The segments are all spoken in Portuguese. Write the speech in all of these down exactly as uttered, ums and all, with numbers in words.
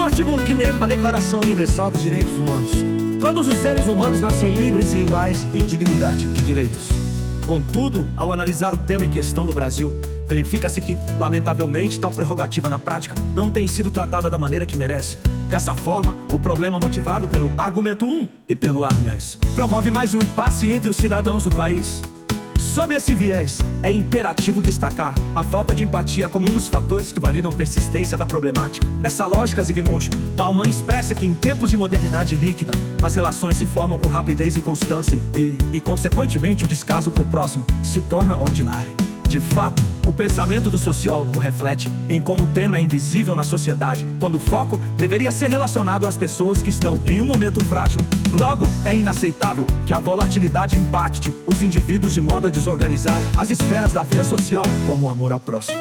artigo quinto da Declaração Universal dos Direitos Humanos. Todos os seres humanos nascem livres e iguais em dignidade e direitos. Contudo, ao analisar o tema em questão do Brasil, verifica-se que, lamentavelmente, tal prerrogativa na prática não tem sido tratada da maneira que merece. Dessa forma, o problema motivado pelo argumento um e pelo argumento promove mais um impasse entre os cidadãos do país. Sob esse viés, é imperativo destacar a falta de empatia como um dos fatores que validam a persistência da problemática. Nessa lógica, Zygmunt Bauman expressa que em tempos de modernidade líquida, as relações se formam com rapidez e constância e, e consequentemente, o descaso por próximo se torna ordinário. De fato, o pensamento do sociólogo reflete em como o tema é invisível na sociedade, quando o foco deveria ser relacionado às pessoas que estão em um momento frágil. Logo, é inaceitável que a volatilidade impacte os indivíduos de modo a desorganizar as esferas da vida social, como o amor ao próximo.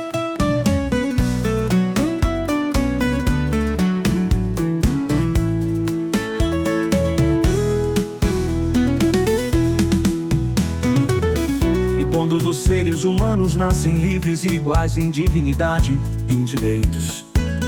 Todos os seres humanos nascem livres e iguais em dignidade e em direitos.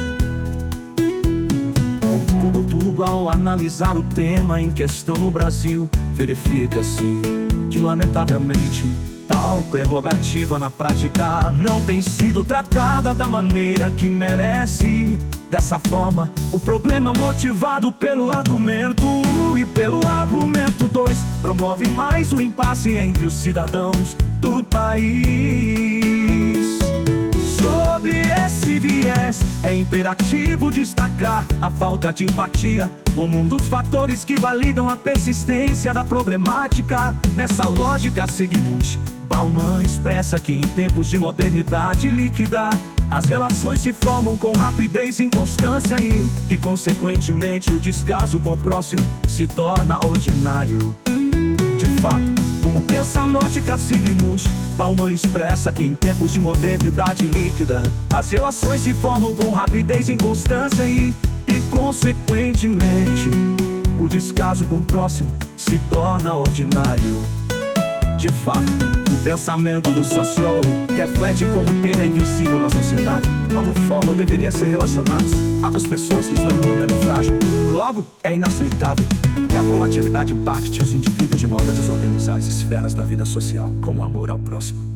Contudo, ao analisar o tema em questão no Brasil, verifica-se que, lamentavelmente, tal prerrogativa na prática não tem sido tratada da maneira que merece. Dessa forma, o problema motivado pelo argumento um e pelo argumento dois promove mais um impasse entre os cidadãos do país. Sobre esse viés, é imperativo destacar a falta de empatia como um dos fatores que validam a persistência da problemática. Nessa lógica seguinte, Bauman expressa que em tempos de modernidade líquida, as relações se formam com rapidez e inconstância e, e consequentemente, o descaso com o próximo se torna ordinário. De fato, como pensa a lógica Zygmunt Bauman expressa que em tempos de modernidade líquida, as relações se formam com rapidez e inconstância e, e consequentemente, o descaso com o próximo se torna ordinário. De fato, o pensamento do sociólogo reflete como o tema é invisível na sociedade, como forma deveria ser relacionados às pessoas que estão no momento frágil. Logo, é inaceitável que a volatilidade impacte os indivíduos de modo a desorganizar as esferas da vida social, como o amor ao próximo.